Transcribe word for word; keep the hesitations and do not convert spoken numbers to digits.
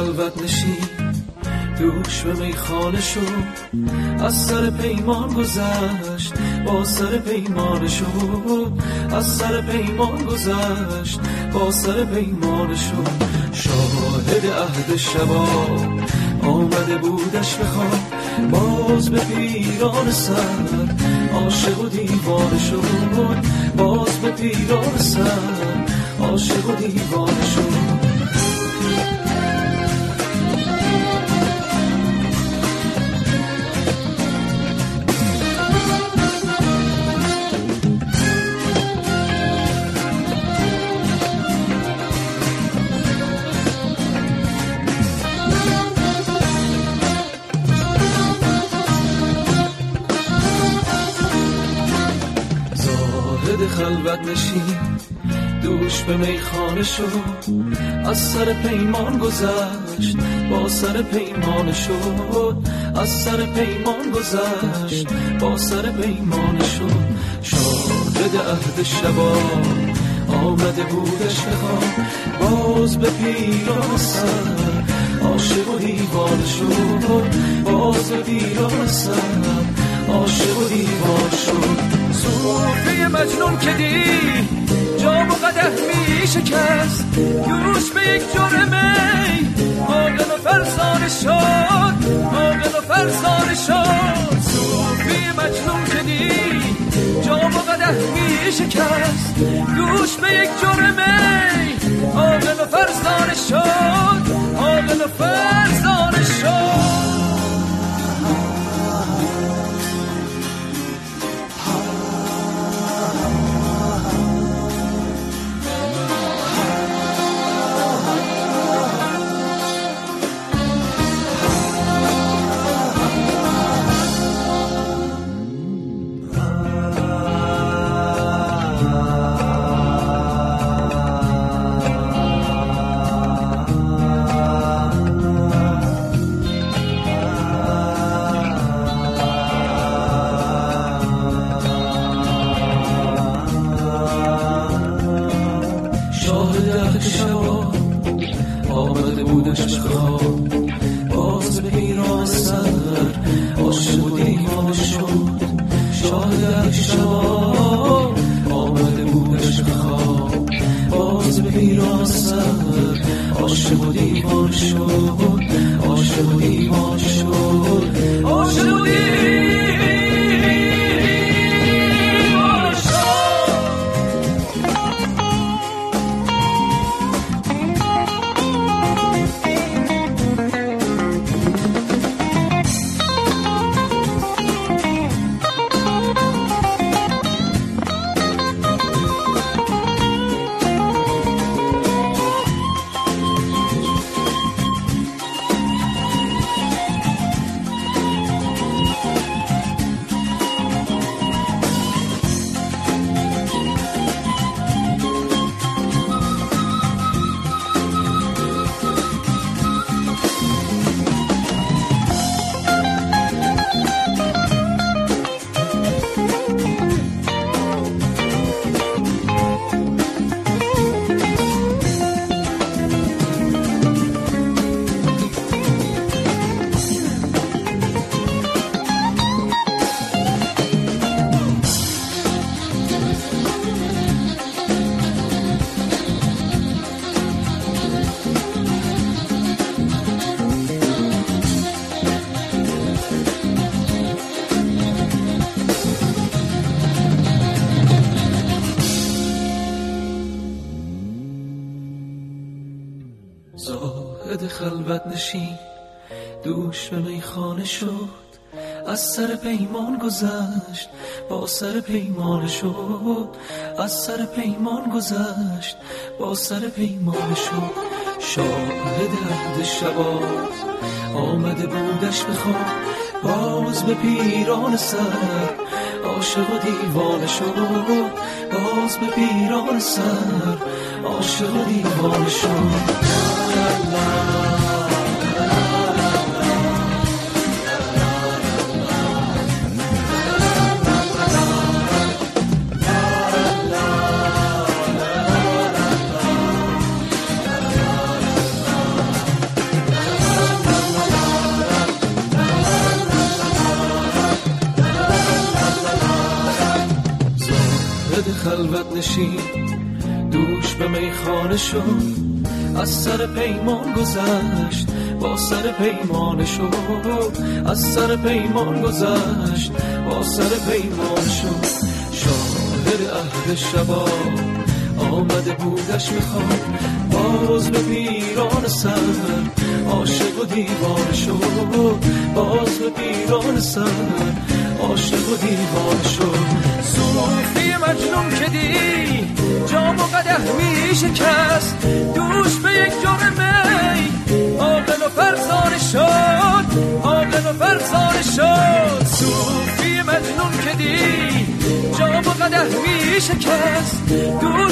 خلوت نشین دوش به میخانه شد، از سر پیمان گذشت با سر پیمان شد، از سر پیمان گذشت با سر پیمان شد. شاهد عهد شباب آمده بودش بخواب، باز به پیران سر عاشق و دیوانه شد، باز به پیران سر عاشق و دیوانه شد. خلوت نشین دوش به میخانه شد، از سر پیمان گذشت با سر پیمان شد، از سر پیمان گذشت با سر پیمان شد. شاهد عهد شباب آمده بودش بخواب، باز به پیران سر عاشق و دیوانه شد، باز به پیران سر عاشق و دیوانه شد. صوفی مجنون که دی جام و قدح می شکست، دوش به یک جرعه می عاقل و فرزانه شد، عاقل و فرزانه شد. صوفی مجنون که دی جام و قدح می شکست، دوش به یک جرعه می عاقل و فرزانه شد، عاقل و فرزانه شد. آمده بودش بخواب، باز به پیران سر عاشق و دیوانه شد. شاهد شباب آمده بودش بخواب، باز به پیران سر عاشق و دیوانه شد، عاشق و دیوانه شد، عاشق و دیوانه شد. زاهد خلوت نشین دوش به میخانه شد، از سر پیمان گذشت با سر پیمان شد، از سر پیمان گذشت با سر پیمان شد. شاهد عهد شباب آمده بودش بخواب، باز به پیران سر عاشق و دیوانه شد، باز به پیران سر عاشق و دیوانه شد. خلوت نشین دوش به میخانه شد، از سر پیمان گذشت با سر پیمان شد، از سر پیمان گذشت با سر پیمان شد. شاهد عهد شبا آمده بودش بخواد، باز به پیران سر عاشق و دیوانه شد، باز به پیران سر عاشق و دیوانه شد. صوفی مجنون که دی جام و قدح می شکست، دوش به یک جام می عاقل و فرزانه شد، عاقل و فرزانه شد. صوفی مجنون که دی جام و قدح می شکست، دوش